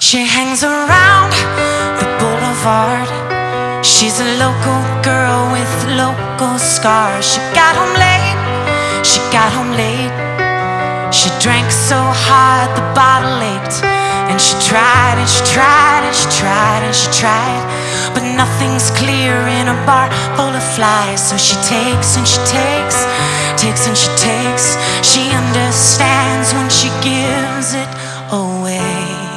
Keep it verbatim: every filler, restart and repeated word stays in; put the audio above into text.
She hangs around the boulevard. She's a local girl with local scars. She got home late, she got home late. She drank so hard the bottle ached. And she tried and she tried and she tried and she tried, but nothing's clear in a bar full of flies. So she takes and she takes, takes and she takes. She understands when she gives it